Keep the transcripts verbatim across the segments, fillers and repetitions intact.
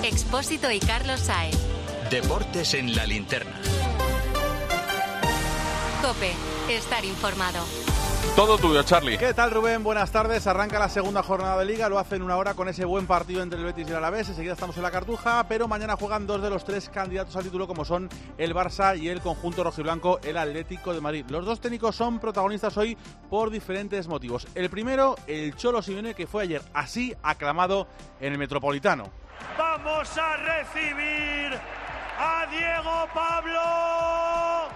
Expósito y Carlos Sáez. Deportes en la linterna. COPE. Estar informado. Todo tuyo, Charlie. ¿Qué tal, Rubén? Buenas tardes. Arranca la segunda jornada de Liga. Lo hace en una hora con ese buen partido entre el Betis y el Alavés. Enseguida estamos en la Cartuja, pero mañana juegan dos de los tres candidatos al título, como son el Barça y el conjunto rojiblanco, el Atlético de Madrid. Los dos técnicos son protagonistas hoy por diferentes motivos. El primero, el Cholo Simeone, que fue ayer así aclamado en el Metropolitano. Vamos a recibir a Diego Pablo.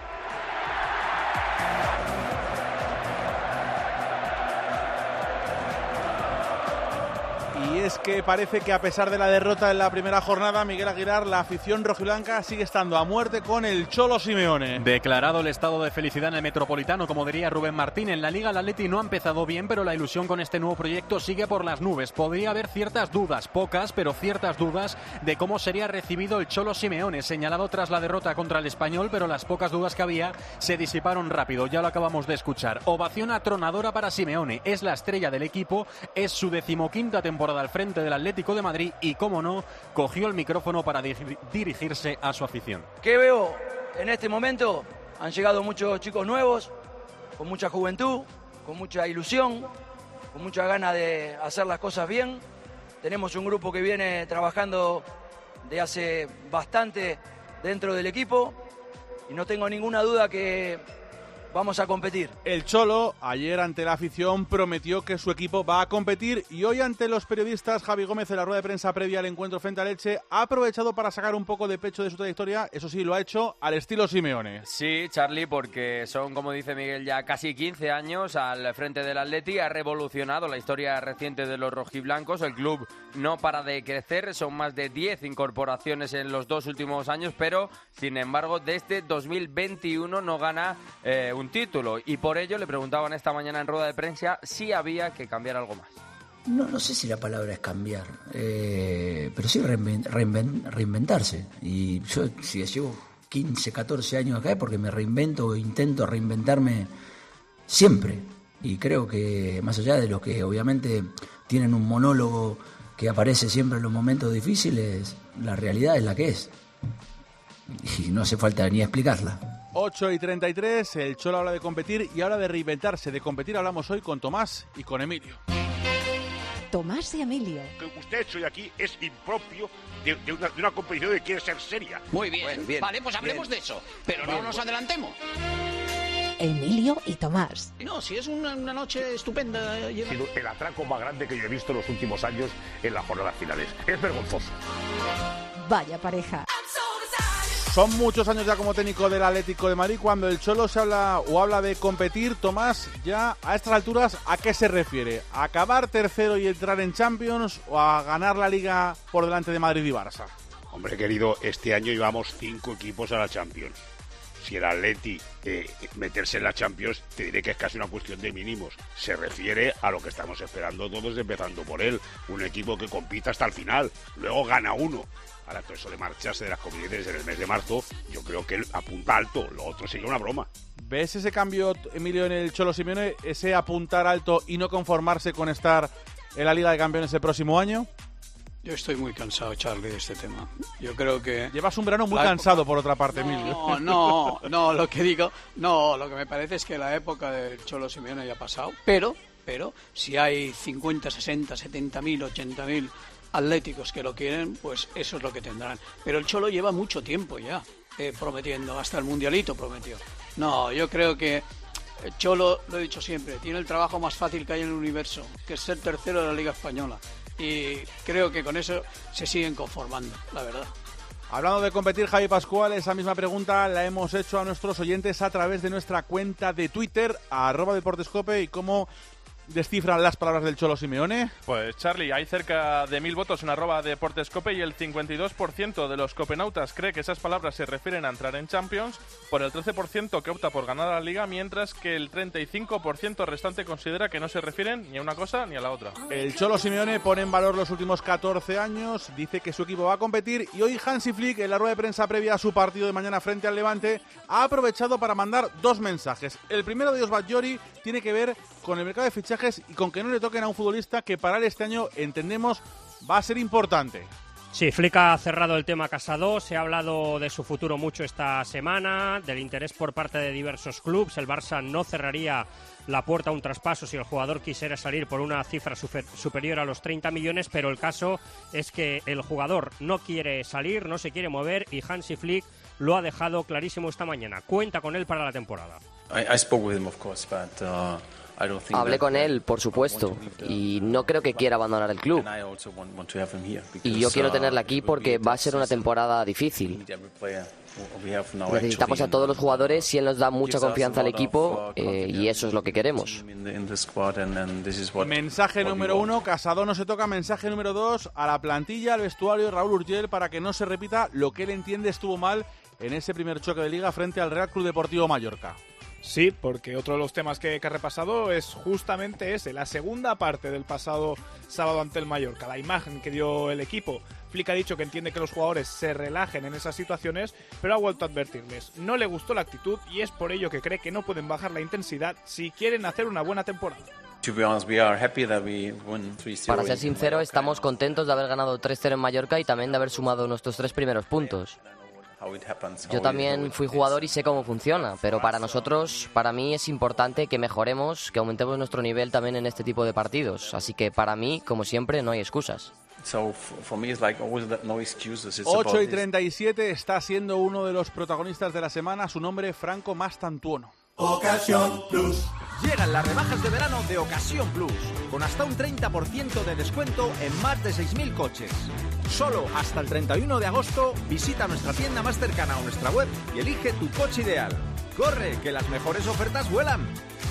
Y es que parece que a pesar de la derrota en la primera jornada, Miguel Aguilar, la afición rojiblanca sigue estando a muerte con el Cholo Simeone. Declarado el estado de felicidad en el Metropolitano, como diría Rubén Martín. En la Liga el Atleti no ha empezado bien, pero la ilusión con este nuevo proyecto sigue por las nubes. Podría haber ciertas dudas, pocas, pero ciertas dudas de cómo sería recibido el Cholo Simeone, señalado tras la derrota contra el Español, pero las pocas dudas que había se disiparon rápido. Ya lo acabamos de escuchar. Ovación atronadora para Simeone. Es la estrella del equipo, es su decimoquinta temporada al frente del Atlético de Madrid y, cómo no, cogió el micrófono para dir- dirigirse a su afición. ¿Qué veo en este momento? Han llegado muchos chicos nuevos, con mucha juventud, con mucha ilusión, con mucha ganas de hacer las cosas bien. Tenemos un grupo que viene trabajando de hace bastante dentro del equipo y no tengo ninguna duda que vamos a competir. El Cholo, ayer ante la afición, prometió que su equipo va a competir y hoy ante los periodistas, Javi Gómez, en la rueda de prensa previa al encuentro frente al Elche, ha aprovechado para sacar un poco de pecho de su trayectoria. Eso sí, lo ha hecho al estilo Simeone. Sí, Charlie, porque son, como dice Miguel, ya casi quince años al frente del Atleti. Ha revolucionado la historia reciente de los rojiblancos. El club no para de crecer, son más de diez incorporaciones en los dos últimos años, pero, sin embargo, desde dos mil veintiuno no gana eh, un título, y por ello le preguntaban esta mañana en rueda de prensa si había que cambiar algo más. No, no sé si la palabra es cambiar, eh, pero sí reinven, reinven, reinventarse. Y yo, si llevo quince, catorce años acá, es porque me reinvento o intento reinventarme siempre. Y creo que, más allá de los que obviamente tienen un monólogo que aparece siempre en los momentos difíciles, la realidad es la que es. Y no hace falta ni explicarla. ocho y treinta y tres, el Cholo habla de competir y habla de reinventarse. De competir hablamos hoy con Tomás y con Emilio. Tomás y Emilio. Que usted hoy aquí es impropio de, de, una, de una competición que quiere ser seria. Muy bien, Bueno, bien vale, pues hablemos bien. de eso, pero Bien, no nos bueno. adelantemos. Emilio y Tomás. No, si es una, una noche estupenda. Ha sido el atraco más grande que yo he visto en los últimos años en las jornadas finales. Es vergonzoso. Vaya pareja. Son muchos años ya como técnico del Atlético de Madrid. Cuando el Cholo se habla o habla de competir, Tomás, ya a estas alturas, ¿a qué se refiere? ¿A acabar tercero y entrar en Champions o a ganar la Liga por delante de Madrid y Barça? Hombre querido, este año llevamos cinco equipos a la Champions. Si el Atleti eh, meterse en la Champions, te diré que es casi una cuestión de mínimos. Se refiere a lo que estamos esperando todos, empezando por él. Un equipo que compita hasta el final, luego gana uno. Ahora, todo eso de marcharse de las competiciones en el mes de marzo, yo creo que él apunta alto, lo otro sería una broma. ¿Ves ese cambio, Emilio, en el Cholo Simeone, ese apuntar alto y no conformarse con estar en la Liga de Campeones el próximo año? Yo estoy muy cansado, Charlie, de este tema. Yo creo que... Llevas un verano muy la cansado, época... por otra parte, no, Emilio. No, no, no, lo que digo... No, lo que me parece es que la época del Cholo Simeone ya ha pasado. Pero, pero, si hay cincuenta, sesenta, setenta mil, ochenta mil atléticos que lo quieren, pues eso es lo que tendrán. Pero el Cholo lleva mucho tiempo ya eh, prometiendo, hasta el Mundialito prometió. No, yo creo que el Cholo, lo he dicho siempre, tiene el trabajo más fácil que hay en el universo, que es ser tercero de la Liga Española. Y creo que con eso se siguen conformando, la verdad. Hablando de competir, Javi Pascual, esa misma pregunta la hemos hecho a nuestros oyentes a través de nuestra cuenta de Twitter, arroba deportescope, y cómo descifran las palabras del Cholo Simeone. Pues Charlie, hay cerca de mil votos en arroba deportescope y el cincuenta y dos por ciento de los copenautas cree que esas palabras se refieren a entrar en Champions, por el trece por ciento que opta por ganar la Liga, mientras que el treinta y cinco por ciento restante considera que no se refieren ni a una cosa ni a la otra. El Cholo Simeone pone en valor los últimos catorce años, dice que su equipo va a competir y hoy Hansi Flick, en la rueda de prensa previa a su partido de mañana frente al Levante, ha aprovechado para mandar dos mensajes. El primero de ellos, Batllori, tiene que ver con el mercado de fichajes y con que no le toquen a un futbolista que para él este año, entendemos, va a ser importante. Sí, Flick ha cerrado el tema Casado, se ha hablado de su futuro mucho esta semana, del interés por parte de diversos clubes. El Barça no cerraría la puerta a un traspaso si el jugador quisiera salir por una cifra super, superior a los treinta millones, pero el caso es que el jugador no quiere salir, no se quiere mover y Hansi Flick lo ha dejado clarísimo esta mañana. Cuenta con él para la temporada. I, I spoke with him, of course, but, uh... Hablé con él, por supuesto, y no creo que quiera abandonar el club. Y yo quiero tenerle aquí porque va a ser una temporada difícil. Necesitamos a todos los jugadores y él nos da mucha confianza al equipo eh, y eso es lo que queremos. Mensaje número uno, Casado no se toca. Mensaje número dos, a la plantilla, al vestuario de Raúl Urgell para que no se repita lo que él entiende estuvo mal en ese primer choque de Liga frente al Real Club Deportivo Mallorca. Sí, porque otro de los temas que, que ha repasado es justamente ese, la segunda parte del pasado sábado ante el Mallorca, la imagen que dio el equipo. Flick ha dicho que entiende que los jugadores se relajen en esas situaciones, pero ha vuelto a advertirles. No le gustó la actitud y es por ello que cree que no pueden bajar la intensidad si quieren hacer una buena temporada. Para ser sincero, estamos contentos de haber ganado tres cero en Mallorca y también de haber sumado nuestros tres primeros puntos. Yo también fui jugador y sé cómo funciona, pero para nosotros, para mí es importante que mejoremos, que aumentemos nuestro nivel también en este tipo de partidos. Así que para mí, como siempre, no hay excusas. ocho y treinta y siete, está siendo uno de los protagonistas de la semana, su nombre Franco Mastantuono. Ocasión Plus. Llegan las rebajas de verano de Ocasión Plus, con hasta un treinta por ciento de descuento en más de seis mil coches. Solo hasta el treinta y uno de agosto visita nuestra tienda más cercana o nuestra web y elige tu coche ideal. ¡Corre, que las mejores ofertas vuelan!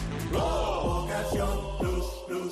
Ocasión Plus, Plus.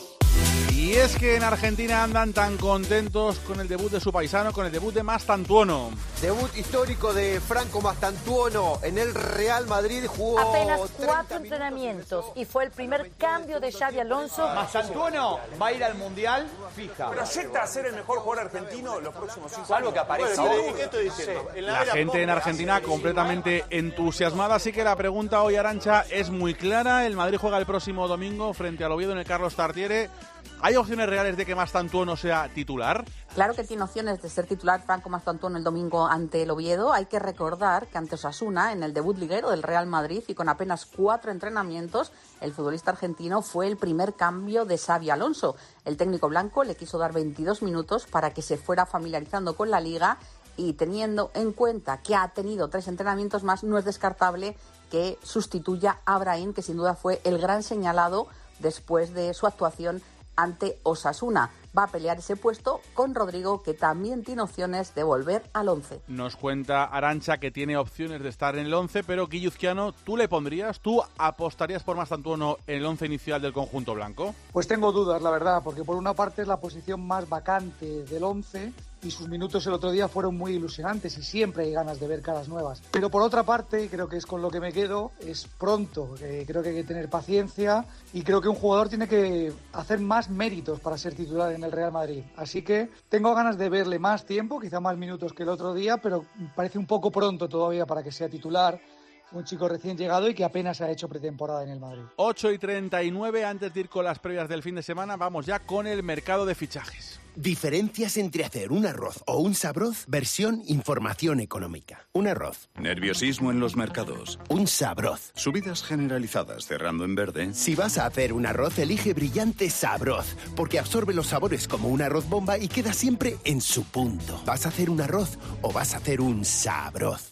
Y es que en Argentina andan tan contentos con el debut de su paisano, con el debut de Mastantuono. Debut histórico de Franco Mastantuono en el Real Madrid. Jugó apenas cuatro entrenamientos y fue el primer cambio de Xabi Alonso. Mastantuono va a ir al Mundial fija. Proyecta a ser el mejor jugador argentino los próximos cinco años. Algo que aparece. Bueno, ¿qué estoy diciendo? Sí. La gente en Argentina completamente entusiasmada, así que la pregunta hoy, Arantxa, es muy clara. El Madrid juega el próximo domingo frente al Oviedo en el Carlos Tartiere. ¿Hay opciones reales de que Mastantuono sea titular? Claro que tiene opciones de ser titular Franco Mastantuono el domingo ante el Oviedo. Hay que recordar que ante Osasuna, en el debut liguero del Real Madrid y con apenas cuatro entrenamientos, el futbolista argentino fue el primer cambio de Xabi Alonso. El técnico blanco le quiso dar veintidós minutos para que se fuera familiarizando con la Liga y teniendo en cuenta que ha tenido tres entrenamientos más, no es descartable que sustituya a Brahim, que sin duda fue el gran señalado después de su actuación ante Osasuna. Va a pelear ese puesto con Rodrigo, que también tiene opciones de volver al once. Nos cuenta Arantxa que tiene opciones de estar en el once, pero Guilluzquiano, ¿tú le pondrías? ¿Tú apostarías por Mastantuono en el once inicial del conjunto blanco? Pues tengo dudas, la verdad, porque por una parte es la posición más vacante del once y sus minutos el otro día fueron muy ilusionantes y siempre hay ganas de ver caras nuevas. Pero por otra parte, creo que es con lo que me quedo, es pronto, eh, creo que hay que tener paciencia y creo que un jugador tiene que hacer más méritos para ser titular en el Real Madrid. Así que tengo ganas de verle más tiempo, quizá más minutos que el otro día, pero parece un poco pronto todavía para que sea titular. Un chico recién llegado y que apenas ha hecho pretemporada en el Madrid. ocho y treinta y nueve, antes de ir con las previas del fin de semana, vamos ya con el mercado de fichajes. Diferencias entre hacer un arroz o un sabroz, versión información económica. Un arroz. Nerviosismo en los mercados. Un sabroz. Subidas generalizadas cerrando en verde. Si vas a hacer un arroz, elige Brillante Sabroz, porque absorbe los sabores como un arroz bomba y queda siempre en su punto. ¿Vas a hacer un arroz o vas a hacer un sabroz?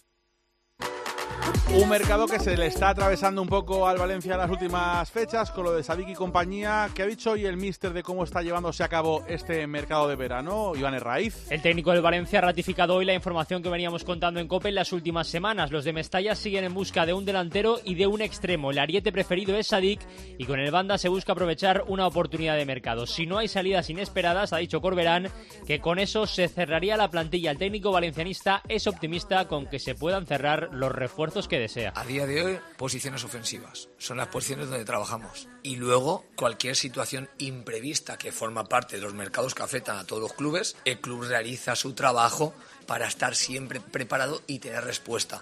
Un mercado que se le está atravesando un poco al Valencia en las últimas fechas con lo de Sadik y compañía. ¿Qué ha dicho hoy el míster de cómo está llevándose a cabo este mercado de verano? Iván Herraiz. El técnico del Valencia ha ratificado hoy la información que veníamos contando en COPE en las últimas semanas. Los de Mestalla siguen en busca de un delantero y de un extremo. El ariete preferido es Sadik y con el banda se busca aprovechar una oportunidad de mercado. Si no hay salidas inesperadas, ha dicho Corberán, que con eso se cerraría la plantilla. El técnico valencianista es optimista con que se puedan cerrar los refuerzos que desea. A día de hoy, posiciones ofensivas. Son las posiciones donde trabajamos. Y luego, cualquier situación imprevista que forma parte de los mercados que afectan a todos los clubes, el club realiza su trabajo para estar siempre preparado y tener respuesta.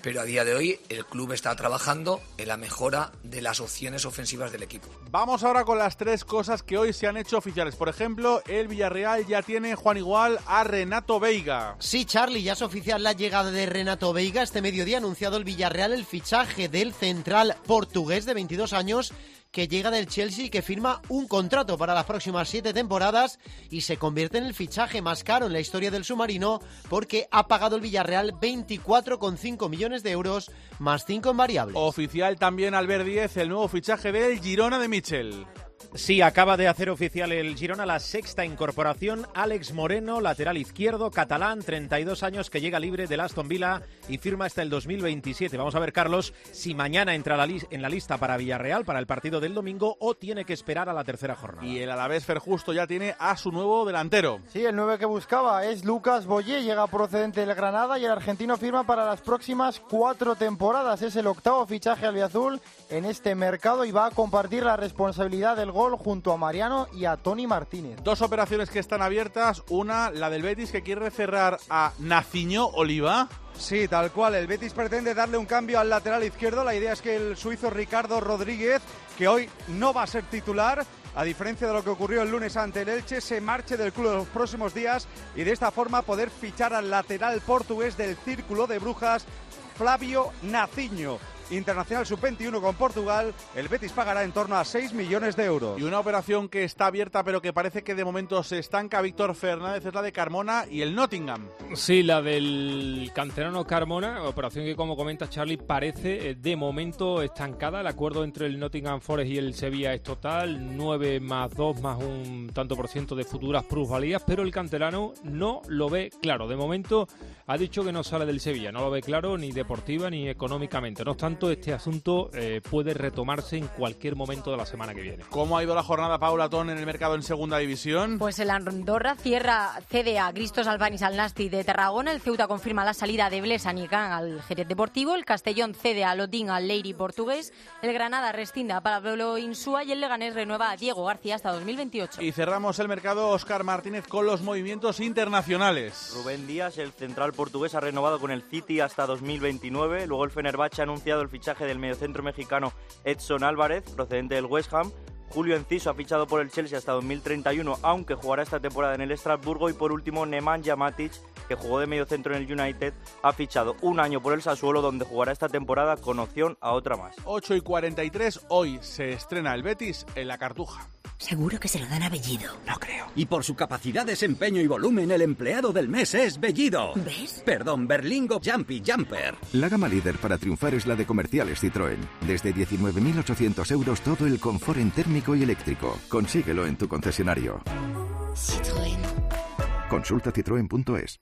pero a día de hoy el club está trabajando en la mejora de las opciones ofensivas del equipo. Vamos ahora con las tres cosas que hoy se han hecho oficiales. Por ejemplo, el Villarreal ya tiene, Juan Igual, a Renato Veiga. Sí, Charlie, ya es oficial la llegada de Renato Veiga. Este mediodía ha anunciado el Villarreal el fichaje del central portugués de veintidós años que llega del Chelsea y que firma un contrato para las próximas siete temporadas y se convierte en el fichaje más caro en la historia del submarino porque ha pagado el Villarreal veinticuatro coma cinco millones de euros más cinco en variables. Oficial también Albert Díez, el nuevo fichaje del Girona de Michel. Sí, acaba de hacer oficial el Girona la sexta incorporación, Alex Moreno, lateral izquierdo, catalán, treinta y dos años, que llega libre del Aston Villa y firma hasta el dos mil veintisiete. Vamos a ver, Carlos, si mañana entra la li- en la lista para Villarreal, para el partido del domingo, o tiene que esperar a la tercera jornada. Y el Alavés Ferjusto ya tiene a su nuevo delantero. Sí, el nueve que buscaba es Lucas Boyé, llega procedente del Granada y el argentino firma para las próximas cuatro temporadas. Es el octavo fichaje albiazul en este mercado y va a compartir la responsabilidad del gol junto a Mariano y a Toni Martínez. Dos operaciones que están abiertas, una, la del Betis, que quiere cerrar a Naciño Oliva. Sí, tal cual, el Betis pretende darle un cambio al lateral izquierdo. La idea es que el suizo Ricardo Rodríguez, que hoy no va a ser titular, a diferencia de lo que ocurrió el lunes ante el Elche, se marche del club en los próximos días y de esta forma poder fichar al lateral portugués del Círculo de Brujas, Flavio Naciño. Internacional sub veintiuno con Portugal, el Betis pagará en torno a seis millones de euros. Y una operación que está abierta pero que parece que de momento se estanca, Víctor Fernández, es la de Carmona y el Nottingham. Sí, la del canterano Carmona, operación que, como comenta Charlie, parece de momento estancada. El acuerdo entre el Nottingham Forest y el Sevilla es total, nueve más dos más un tanto por ciento de futuras plusvalías, pero el canterano no lo ve claro. De momento ha dicho que no sale del Sevilla, no lo ve claro ni deportiva ni económicamente. No obstante, este asunto eh, puede retomarse en cualquier momento de la semana que viene. ¿Cómo ha ido la jornada, Paula Ton, en el mercado en segunda división? Pues el Andorra cierra, cede a Gristos Albanis al Nasti de Tarragona, el Ceuta confirma la salida de Blesa Nicán al Jerez Deportivo, el Castellón cede a Lotín al Leiri portugués, el Granada rescinde a Pablo Insúa y el Leganés renueva a Diego García hasta dos mil veintiocho. Y cerramos el mercado, Óscar Martínez, con los movimientos internacionales. Rubén Díaz, el central portugués, ha renovado con el City hasta dos mil veintinueve, luego el Fenerbahce ha anunciado el fichaje del mediocentro mexicano Edson Álvarez, procedente del West Ham. Julio Enciso ha fichado por el Chelsea hasta dos mil treinta y uno, aunque jugará esta temporada en el Estrasburgo. Y por último, Nemanja Matic, que jugó de mediocentro en el United, ha fichado un año por el Sassuolo, donde jugará esta temporada con opción a otra más. ocho y cuarenta y tres, hoy se estrena el Betis en la Cartuja. Seguro que se lo dan a Bellido. No creo. Y por su capacidad, desempeño y volumen, el empleado del mes es Bellido. ¿Ves? Perdón, Berlingo Jumpy Jumper. La gama líder para triunfar es la de Comerciales Citroën. Desde diecinueve mil ochocientos euros todo el confort en térmico y eléctrico. Consíguelo en tu concesionario. Citroën. Consulta citroen punto es.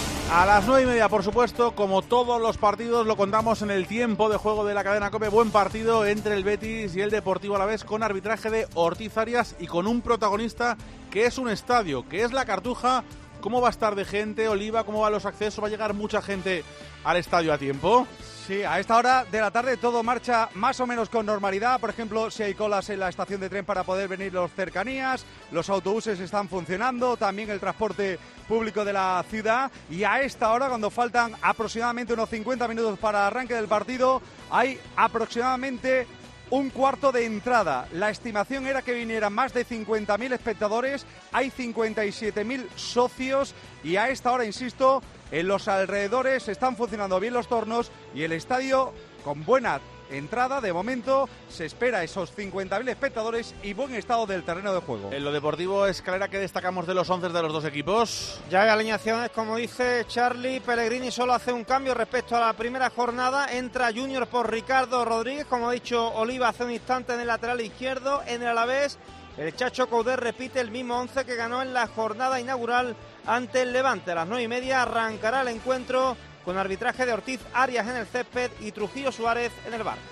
A las nueve y media, por supuesto, como todos los partidos, lo contamos en el tiempo de juego de la cadena COPE. Buen partido entre el Betis y el Deportivo Alavés, con arbitraje de Ortiz Arias y con un protagonista que es un estadio, que es la Cartuja. ¿Cómo va a estar de gente, Oliva? ¿Cómo van los accesos? ¿Va a llegar mucha gente al estadio a tiempo? Sí, a esta hora de la tarde todo marcha más o menos con normalidad. Por ejemplo, si hay colas en la estación de tren para poder venir los cercanías, los autobuses están funcionando, también el transporte público de la ciudad. Y a esta hora, cuando faltan aproximadamente unos cincuenta minutos para el arranque del partido, hay aproximadamente un cuarto de entrada. La estimación era que vinieran más de cincuenta mil espectadores, hay cincuenta y siete mil socios y a esta hora, insisto, en los alrededores están funcionando bien los tornos y el estadio con buena entrada. De momento se espera esos cincuenta mil espectadores y buen estado del terreno de juego. En lo deportivo, Escalera, ¿qué destacamos de los once de los dos equipos? Ya hay alineaciones, como dice Charlie. Pellegrini solo hace un cambio respecto a la primera jornada. Entra Junior por Ricardo Rodríguez, como ha dicho Oliva hace un instante, en el lateral izquierdo. En el Alavés, el Chacho Coudet repite el mismo once que ganó en la jornada inaugural ante el Levante. A las nueve y media arrancará el encuentro con arbitraje de Ortiz Arias en el césped y Trujillo Suárez en el bar.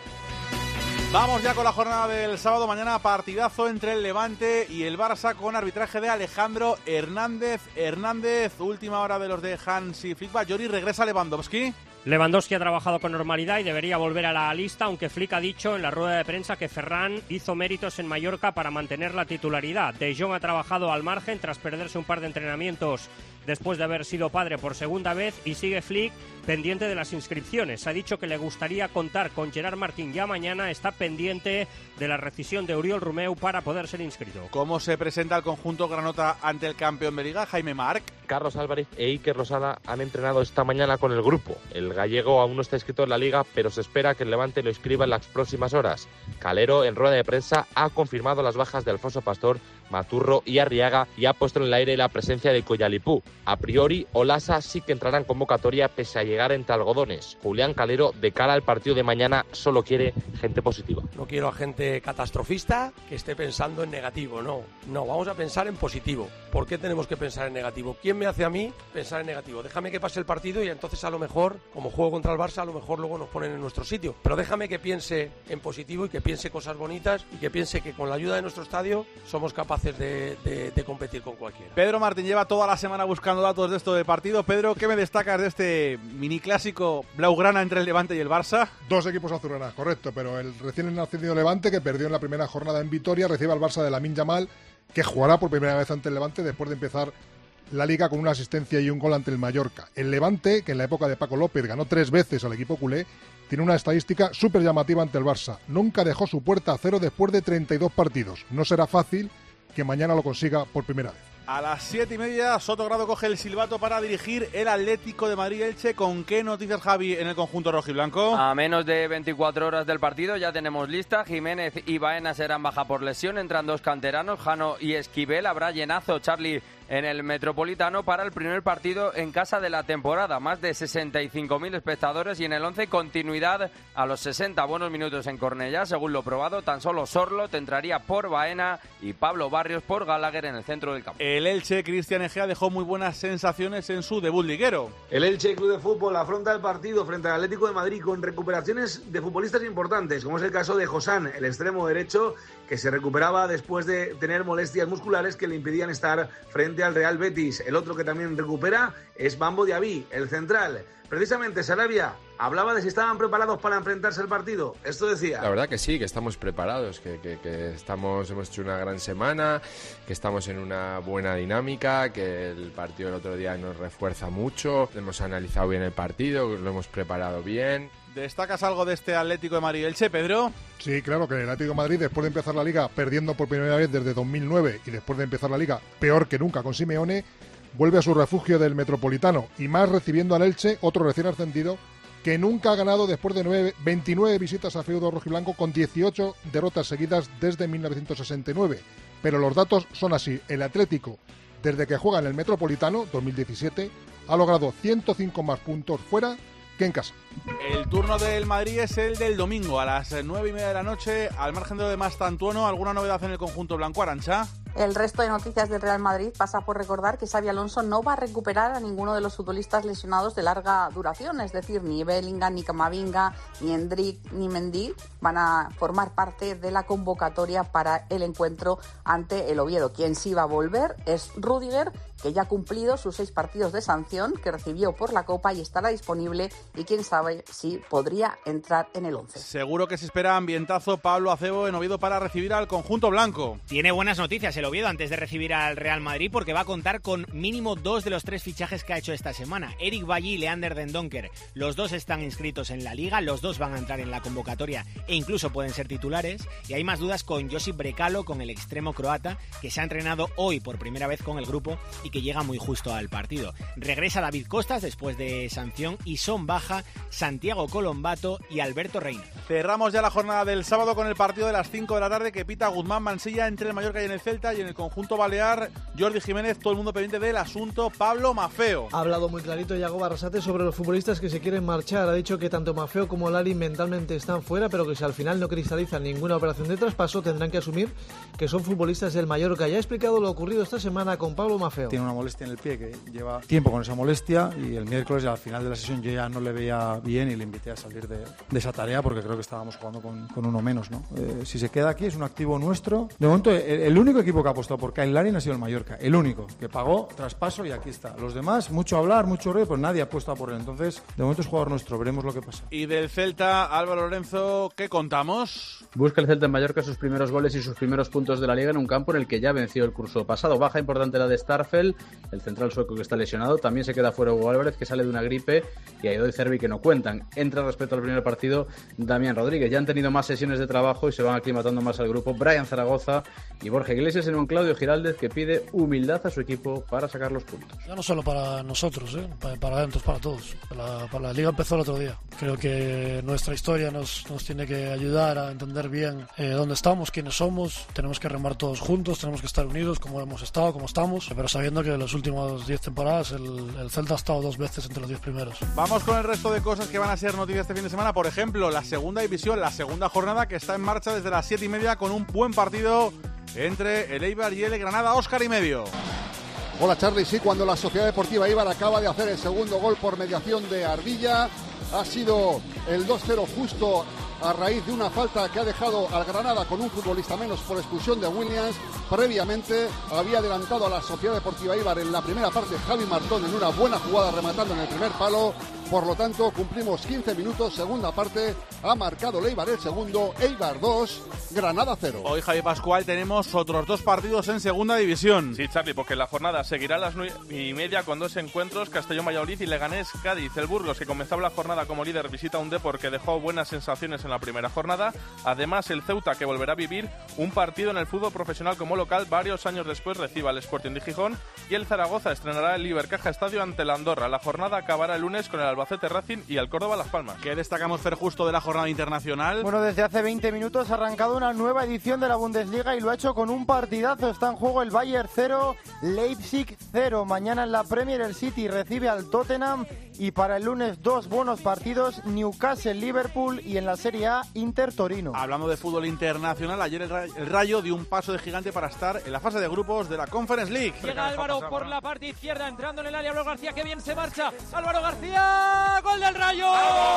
Vamos ya con la jornada del sábado. Mañana partidazo entre el Levante y el Barça con arbitraje de Alejandro Hernández. Hernández, última hora de los de Hansi Flick. Yori, regresa Lewandowski. Lewandowski ha trabajado con normalidad y debería volver a la lista, aunque Flick ha dicho en la rueda de prensa que Ferran hizo méritos en Mallorca para mantener la titularidad. De Jong ha trabajado al margen tras perderse un par de entrenamientos después de haber sido padre por segunda vez, y sigue Flick pendiente de las inscripciones. Ha dicho que le gustaría contar con Gerard Martín ya mañana, está pendiente de la rescisión de Oriol Romeu para poder ser inscrito. ¿Cómo se presenta el conjunto granota ante el campeón de Liga, Jaime Marc? Carlos Álvarez e Iker Losada han entrenado esta mañana con el grupo. El gallego aún no está inscrito en la Liga, pero se espera que el Levante lo inscriba en las próximas horas. Calero, en rueda de prensa, ha confirmado las bajas de Alfonso Pastor, Maturro y Arriaga, y ha puesto en el aire la presencia de Coyalipú. A priori, Olasa sí que entrará en convocatoria pese a llegar entre algodones. Julián Calero, de cara al partido de mañana, solo quiere gente positiva. No quiero a gente catastrofista que esté pensando en negativo, no. No, vamos a pensar en positivo. ¿Por qué tenemos que pensar en negativo? ¿Quién me hace a mí pensar en negativo? Déjame que pase el partido y entonces a lo mejor, como juego contra el Barça, a lo mejor luego nos ponen en nuestro sitio. Pero déjame que piense en positivo y que piense cosas bonitas y que piense que con la ayuda de nuestro estadio somos capaces De, de, de competir con cualquiera. Pedro Martín lleva toda la semana buscando datos de esto de partido. Pedro, ¿qué me destacas de este mini clásico blaugrana entre el Levante y el Barça? Dos equipos azulgranas, correcto, pero el recién nacido Levante, que perdió en la primera jornada en Vitoria, recibe al Barça de Lamine Yamal, que jugará por primera vez ante el Levante después de empezar la Liga con una asistencia y un gol ante el Mallorca. El Levante, que en la época de Paco López ganó tres veces al equipo culé, tiene una estadística súper llamativa ante el Barça. Nunca dejó su puerta a cero después de treinta y dos partidos. No será fácil que mañana lo consiga por primera vez. A las siete y media, Soto Grado coge el silbato para dirigir el Atlético de Madrid-Elche. ¿Con qué noticias, Javi, en el conjunto rojiblanco? A menos de veinticuatro horas del partido ya tenemos lista. Jiménez y Baena serán baja por lesión. Entran dos canteranos, Jano y Esquivel. Habrá llenazo, Charlie, en el Metropolitano para el primer partido en casa de la temporada. Más de sesenta y cinco mil espectadores, y en el once continuidad a los sesenta buenos minutos en Cornellá. Según lo probado, tan solo Sorlo entraría por Baena y Pablo Barrios por Gallagher en el centro del campo. El Elche, Cristian Egea, dejó muy buenas sensaciones en su debut liguero. El Elche Club de Fútbol afronta el partido frente al Atlético de Madrid con recuperaciones de futbolistas importantes, como es el caso de Josán, el extremo derecho, que se recuperaba después de tener molestias musculares que le impedían estar frente al Real Betis. El otro que también recupera es Bambo Diaby, el central. Precisamente Sarabia hablaba de si estaban preparados para enfrentarse al partido. Esto decía: la verdad que sí, que estamos preparados, que, que, que estamos, hemos hecho una gran semana, que estamos en una buena dinámica, que el partido del otro día nos refuerza mucho, hemos analizado bien el partido, lo hemos preparado bien. ¿Destacas algo de este Atlético de Madrid-Elche, Pedro? Sí, claro, que el Atlético de Madrid, después de empezar la Liga perdiendo por primera vez desde dos mil nueve y después de empezar la Liga peor que nunca con Simeone, vuelve a su refugio del Metropolitano, y más recibiendo al Elche, otro recién ascendido, que nunca ha ganado después de nueve, veintinueve visitas a feudo rojiblanco, con dieciocho derrotas seguidas desde mil novecientos sesenta y nueve. Pero los datos son así: el Atlético, desde que juega en el Metropolitano, dos mil diecisiete, ha logrado ciento cinco más puntos fuera que en casa. El turno del Madrid es el del domingo a las nueve y media de la noche. Al margen de lo demás, Tantuono, ¿alguna novedad en el conjunto blanco, Arantxa? El resto de noticias del Real Madrid pasa por recordar que Xabi Alonso no va a recuperar a ninguno de los futbolistas lesionados de larga duración, es decir, ni Bellingham, ni Camavinga, ni Endrick, ni Mendy van a formar parte de la convocatoria para el encuentro ante el Oviedo. Quien sí va a volver es Rüdiger, que ya ha cumplido sus seis partidos de sanción que recibió por la Copa y estará disponible, y quién sabe si podría entrar en el once. Seguro que se espera ambientazo, Pablo Acebo, en Oviedo para recibir al conjunto blanco. Tiene buenas noticias el Oviedo antes de recibir al Real Madrid, porque va a contar con mínimo dos de los tres fichajes que ha hecho esta semana. Eric Bailly y Leander Den Donker. Los dos están inscritos en la Liga, los dos van a entrar en la convocatoria e incluso pueden ser titulares. Y hay más dudas con Josip Brekalo, con el extremo croata, que se ha entrenado hoy por primera vez con el grupo y que llega muy justo al partido. Regresa David Costas después de sanción y son baja Santiago Colombato y Alberto Reina. Cerramos ya la jornada del sábado con el partido de las cinco de la tarde que pita Guzmán Mansilla entre el Mallorca y en el Celta, y en el conjunto balear Jordi Jiménez, todo el mundo pendiente del asunto. Pablo Mafeo. Ha hablado muy clarito Yago Barrasate sobre los futbolistas que se quieren marchar. Ha dicho que tanto Mafeo como Lari mentalmente están fuera, pero que si al final no cristalizan ninguna operación de traspaso tendrán que asumir que son futbolistas del Mallorca. Ya ha explicado lo ocurrido esta semana con Pablo Mafeo. Tiene una molestia en el pie que lleva tiempo con esa molestia, y el miércoles al final de la sesión yo ya no le veía bien y le invité a salir de, de esa tarea porque creo que estábamos jugando con, con uno menos, ¿no? Eh, si se queda aquí es un activo nuestro. De momento el, el único equipo que ha apostado por Kyle Larin ha sido el Mallorca, el único que pagó traspaso, y aquí está. Los demás, mucho hablar, mucho ruido, pues nadie apuesta por él. Entonces, de momento es jugador nuestro, veremos lo que pasa. Y del Celta, Álvaro Lorenzo, ¿qué contamos? Busca el Celta en Mallorca sus primeros goles y sus primeros puntos de la Liga en un campo en el que ya venció el curso pasado. Baja importante la de Starfelt, Witzel, el central sueco que está lesionado. También se queda fuera Hugo Álvarez, que sale de una gripe, y Aidó y Cervi, que no cuentan. Entra respecto al primer partido Damián Rodríguez. Ya han tenido más sesiones de trabajo y se van aclimatando más al grupo Brian Zaragoza y Borja Iglesias, en un Claudio Giraldez que pide humildad a su equipo para sacar los puntos. Ya no solo para nosotros, ¿eh? para, para adentro, para todos. Para, para la Liga empezó el otro día. Creo que nuestra historia nos, nos tiene que ayudar a entender bien eh, dónde estamos, quiénes somos. Tenemos que remar todos juntos, tenemos que estar unidos como hemos estado, como estamos, pero sabiendo que en las últimas diez temporadas el, el Celta ha estado dos veces entre los diez primeros. Vamos con el resto de cosas que van a ser noticias este fin de semana. Por ejemplo, la segunda división, la segunda jornada, que está en marcha desde las siete y media con un buen partido entre el Eibar y el Granada. Óscar y medio. Hola Charly, sí, cuando la Sociedad Deportiva Eibar acaba de hacer el segundo gol por mediación de Ardilla, ha sido el dos cero justo a raíz de una falta que ha dejado al Granada con un futbolista menos por expulsión de Williams. Previamente había adelantado a la Sociedad Deportiva Eibar en la primera parte Javi Martón en una buena jugada rematando en el primer palo. Por lo tanto, cumplimos quince minutos, segunda parte, ha marcado el Eibar el segundo, Eibar dos, Granada cero. Hoy, Javi Pascual, tenemos otros dos partidos en segunda división. Sí, Charly, porque la jornada seguirá a las nueve y media con dos encuentros, Castellón-Valladolid y Leganés-Cádiz. El Burgos, que comenzaba la jornada como líder, visita un Depor que dejó buenas sensaciones en la primera jornada. Además, el Ceuta, que volverá a vivir un partido en el fútbol profesional como local varios años después, recibe al Sporting de Gijón. Y el Zaragoza estrenará el Ibercaja Estadio ante el Andorra. La jornada acabará el lunes con el Albacete Racing y el Córdoba Las Palmas. ¿Qué destacamos, Fer, justo de la jornada internacional? Bueno, desde hace veinte minutos ha arrancado una nueva edición de la Bundesliga y lo ha hecho con un partidazo. Está en juego el Bayern cero, Leipzig cero. Mañana en la Premier el City recibe al Tottenham y para el lunes dos buenos partidos, Newcastle-Liverpool y en la Serie A Inter-Torino. Hablando de fútbol internacional, ayer el, Ra- el Rayo dio un paso de gigante para estar en la fase de grupos de la Conference League. Llega Álvaro por la parte izquierda, entrando en el área, Álvaro García, que bien se marcha. Álvaro García, ¡gol del Rayo!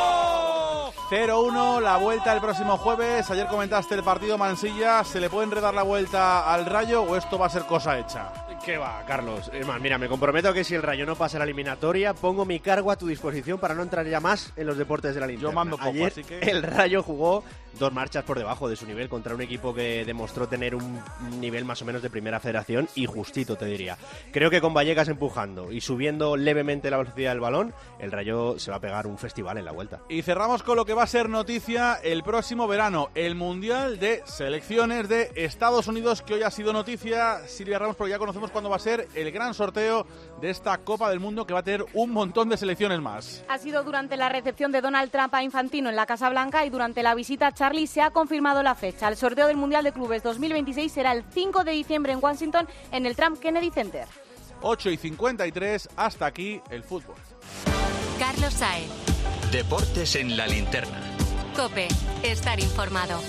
cero uno, la vuelta el próximo jueves. Ayer comentaste el partido Mansilla. ¿Se le puede enredar la vuelta al Rayo o esto va a ser cosa hecha? ¿Qué va, Carlos? Es más, mira, me comprometo que si el Rayo no pasa la eliminatoria, pongo mi cargo a tu disposición para no entrar ya más en los deportes de la linterna. Yo mando poco, Ayer así que... el Rayo jugó dos marchas por debajo de su nivel contra un equipo que demostró tener un nivel más o menos de primera federación y justito, te diría. Creo que con Vallecas empujando y subiendo levemente la velocidad del balón, el Rayo se va a pegar un festival en la vuelta. Y cerramos con lo que va a ser noticia el próximo verano, el Mundial de Selecciones de Estados Unidos, que hoy ha sido noticia, Silvia Ramos, porque ya conocemos cuándo va a ser el gran sorteo de esta Copa del Mundo, que va a tener un montón de selecciones más. Ha sido durante la recepción de Donald Trump a Infantino en la Casa Blanca y durante la visita a Charlie se ha confirmado la fecha. El sorteo del Mundial de Clubes dos mil veintiséis será el cinco de diciembre en Washington, en el Trump Kennedy Center. ocho y cincuenta y tres, hasta aquí el fútbol. Carlos Saez. Deportes en la linterna. COPE, estar informado.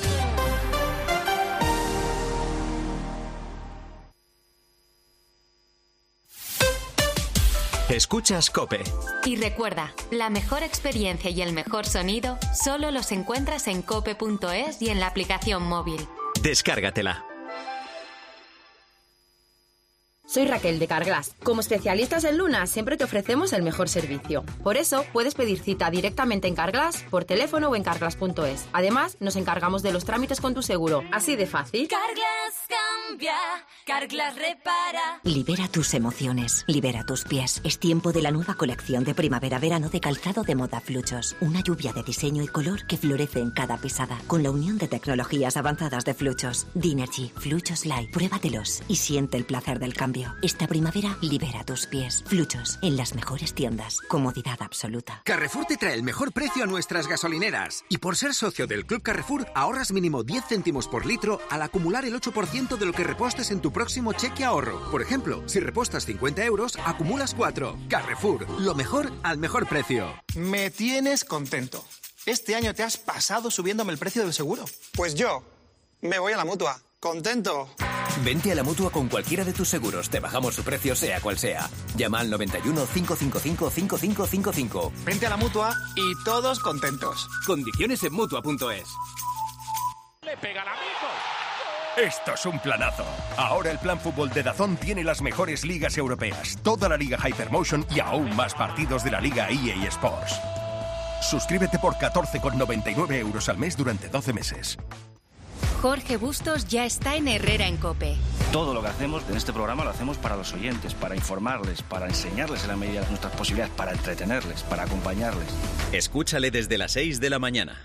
Escuchas COPE. Y recuerda, la mejor experiencia y el mejor sonido solo los encuentras en cope punto es y en la aplicación móvil. Descárgatela. Soy Raquel de Carglass. Como especialistas en Luna, siempre te ofrecemos el mejor servicio. Por eso, puedes pedir cita directamente en Carglass, por teléfono o en carglass punto es. Además, nos encargamos de los trámites con tu seguro. Así de fácil. Carglass cambia, Carglass repara. Libera tus emociones, libera tus pies. Es tiempo de la nueva colección de primavera-verano de calzado de moda Fluchos. Una lluvia de diseño y color que florece en cada pisada. Con la unión de tecnologías avanzadas de Fluchos. Dinergy, Fluchos Light. Pruébatelos y siente el placer del cambio. Esta primavera, libera tus pies. Fluchos, en las mejores tiendas. Comodidad absoluta. Carrefour te trae el mejor precio a nuestras gasolineras. Y por ser socio del Club Carrefour, ahorras mínimo diez céntimos por litro al acumular el ocho por ciento de lo que repostes en tu próximo cheque ahorro. Por ejemplo, si repostas cincuenta euros, acumulas cuatro. Carrefour, lo mejor al mejor precio. Me tienes contento. Este año te has pasado subiéndome el precio del seguro. Pues yo me voy a la Mutua. Contento. Vente a la Mutua con cualquiera de tus seguros. Te bajamos su precio sea cual sea. Llama al noventa y uno, cinco cinco cinco, cinco cinco cinco cinco. Vente a la Mutua y todos contentos. Condiciones en Mutua punto es. Le pega al amigo. Esto es un planazo. Ahora el Plan Fútbol de DAZN tiene las mejores ligas europeas, toda la Liga Hypermotion y aún más partidos de la Liga E A Sports. Suscríbete por catorce con noventa y nueve euros al mes durante doce meses. Jorge Bustos ya está en Herrera en COPE. Todo lo que hacemos en este programa lo hacemos para los oyentes, para informarles, para enseñarles en la medida de nuestras posibilidades, para entretenerles, para acompañarles. Escúchale desde las seis de la mañana.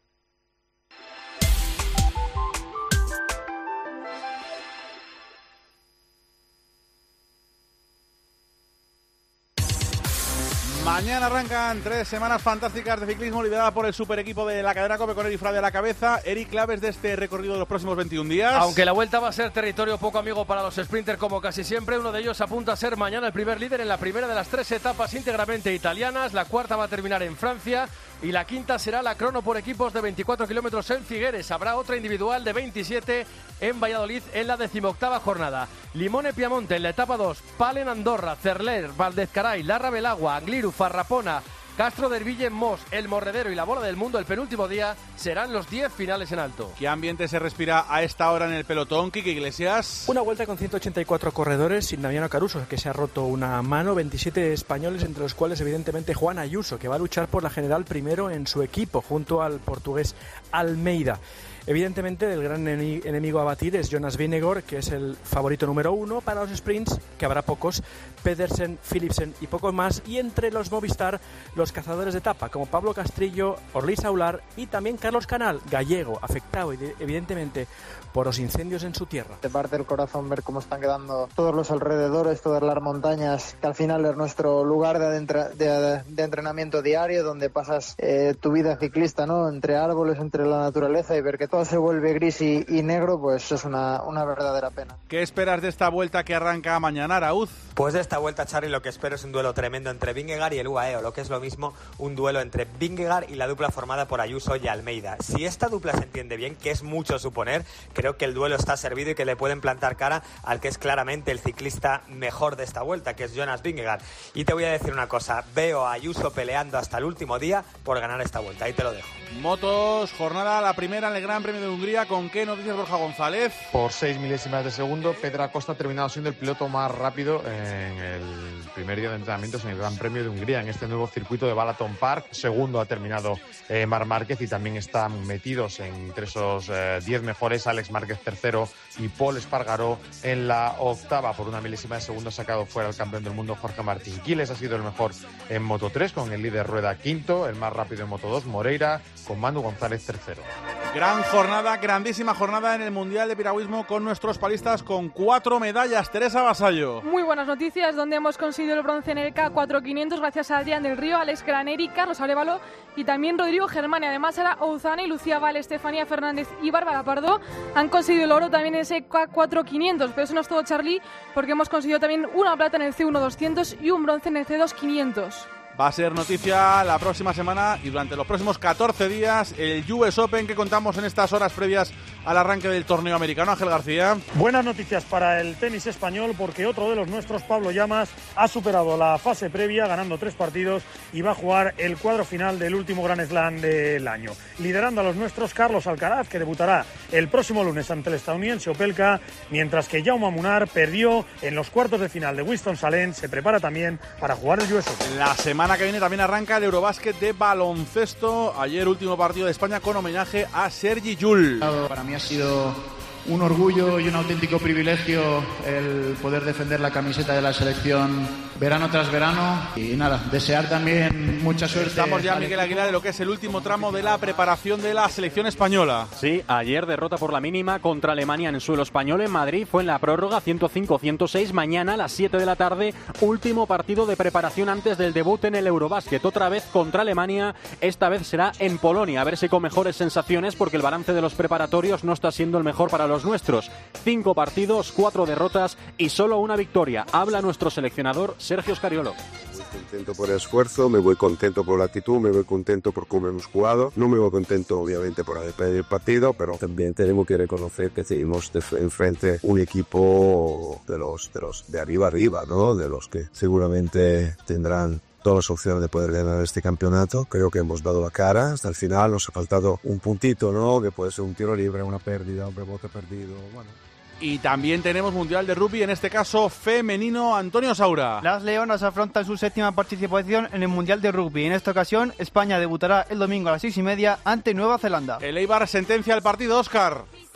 Mañana arrancan tres semanas fantásticas de ciclismo liderada por el super equipo de la cadena COPE con Eric Frade a la cabeza. Eric, claves de este recorrido de los próximos veintiún días. Aunque la vuelta va a ser territorio poco amigo para los sprinters como casi siempre, uno de ellos apunta a ser mañana el primer líder en la primera de las tres etapas íntegramente italianas. La cuarta va a terminar en Francia y la quinta será la crono por equipos de veinticuatro kilómetros en Figueres. Habrá otra individual de veintisiete en Valladolid en la decimoctava jornada. Limone Piamonte en la etapa dos, Palen Andorra, Cerler, Valdezcaray, Larra Belagua, Angliru, Farrapona, Castro del Ville en Mos, El Morredero y la Bola del Mundo el penúltimo día serán los diez finales en alto. ¿Qué ambiente se respira a esta hora en el pelotón, Quique Iglesias? Una vuelta con ciento ochenta y cuatro corredores sin Damiano Caruso, que se ha roto una mano, veintisiete españoles, entre los cuales evidentemente Juan Ayuso, que va a luchar por la general primero en su equipo, junto al portugués Almeida. Evidentemente el gran enemigo a batir es Jonas Vingegaard, que es el favorito número uno para los sprints, que habrá pocos, Pedersen, Philipsen y pocos más, y entre los Movistar los cazadores de etapa como Pablo Castrillo, Orlís Aular y también Carlos Canal, gallego, afectado evidentemente por los incendios en su tierra. Te parte el corazón ver cómo están quedando todos los alrededores, todas las montañas, que al final es nuestro lugar de, adentra, de, de entrenamiento diario, donde pasas eh, tu vida ciclista, ¿no? Entre árboles, entre la naturaleza, y ver que todo se vuelve gris y, y negro, pues es una, una verdadera pena. ¿Qué esperas de esta vuelta que arranca mañana, Arauz? Pues de esta vuelta, Charly, lo que espero es un duelo tremendo entre Vingegaard y el U A E, o lo que es lo mismo, un duelo entre Vingegaard y la dupla formada por Ayuso y Almeida. Si esta dupla se entiende bien, que es mucho suponer, creo que el duelo está servido y que le pueden plantar cara al que es claramente el ciclista mejor de esta vuelta, que es Jonas Vingegaard. Y te voy a decir una cosa, veo a Ayuso peleando hasta el último día por ganar esta vuelta, ahí te lo dejo. Motos, jornada la primera en el Gran Premio de Hungría. ¿Con qué noticias, Borja González? Por seis milésimas de segundo, Pedro Acosta ha terminado siendo el piloto más rápido en el primer día de entrenamientos en el Gran Premio de Hungría, en este nuevo circuito de Balaton Park. Segundo ha terminado eh, Marc Márquez, y también están metidos entre esos eh, diez mejores Alex Márquez tercero y Paul Espargaró en la octava. Por una milésima de segundo ha sacado fuera el campeón del mundo Jorge Martín Quiles. Ha sido el mejor en Moto tres, con el líder Rueda quinto, el más rápido en Moto dos Moreira, con Manu González tercero. Gran jornada, grandísima jornada en el Mundial de Piragüismo con nuestros palistas con cuatro medallas. Teresa Vasallo. Muy buenas noticias, donde hemos conseguido el bronce en el K cuatro quinientos gracias a Adrián del Río, Alex Graneri, Carlos Arévalo y también Rodrigo Germán. Además, Sara Ouzane, Lucía Val, Estefanía Fernández y Bárbara Pardo han conseguido el oro también en ese K cuatro quinientos. Pero eso no es todo, Charly, porque hemos conseguido también una plata en el C uno doscientos y un bronce en el C dos quinientos. Va a ser noticia la próxima semana y durante los próximos catorce días el U S Open que contamos en estas horas previas al arranque del torneo americano. Ángel García. Buenas noticias para el tenis español, porque otro de los nuestros, Pablo Llamas, ha superado la fase previa ganando tres partidos y va a jugar el cuadro final del último Grand Slam del año. Liderando a los nuestros, Carlos Alcaraz, que debutará el próximo lunes ante el estadounidense Opelka, mientras que Jaume Munar perdió en los cuartos de final de Winston-Salem. Se prepara también para jugar el U S Open. La semana que viene también arranca el Eurobásquet de baloncesto. Ayer último partido de España con homenaje a Sergi Llull. Para mí ha sido un orgullo y un auténtico privilegio el poder defender la camiseta de la selección verano tras verano, y nada, desear también mucha suerte. Estamos ya, Miguel Aguilar, de lo que es el último tramo de la preparación de la selección española. Sí, ayer derrota por la mínima contra Alemania en suelo español en Madrid, fue en la prórroga ciento cinco a ciento seis. Mañana a las siete de la tarde, último partido de preparación antes del debut en el Eurobásquet, otra vez contra Alemania, esta vez será en Polonia, a ver si con mejores sensaciones, porque el balance de los preparatorios no está siendo el mejor para los nuestros. Cinco partidos, cuatro derrotas y solo una victoria. Habla nuestro seleccionador Sergio Scariolo. Muy contento por el esfuerzo, me voy contento por la actitud, me voy contento por cómo hemos jugado. No me voy contento obviamente por haber perdido el partido, pero también tenemos que reconocer que tenemos enfrente un equipo de los, de los de arriba arriba, ¿no? De los que seguramente tendrán todas las opciones de poder ganar este campeonato. Creo que hemos dado la cara hasta el final, nos ha faltado un puntito, ¿no? Que puede ser un tiro libre, una pérdida, un rebote perdido, bueno. Y también tenemos Mundial de Rugby, en este caso femenino. Antonio Saura. Las Leonas afrontan su séptima participación en el Mundial de Rugby. En esta ocasión, España debutará el domingo a las seis y media ante Nueva Zelanda. El Eibar sentencia el partido, Óscar.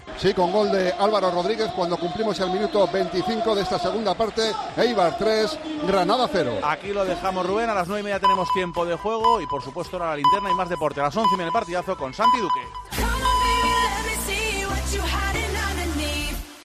Sí, con gol de Álvaro Rodríguez cuando cumplimos el minuto veinticinco de esta segunda parte. Eibar tres, Granada cero. Aquí lo dejamos, Rubén. A las nueve y media tenemos tiempo de juego y por supuesto ahora la linterna y más deporte. A las once y media el partidazo con Santi Duque.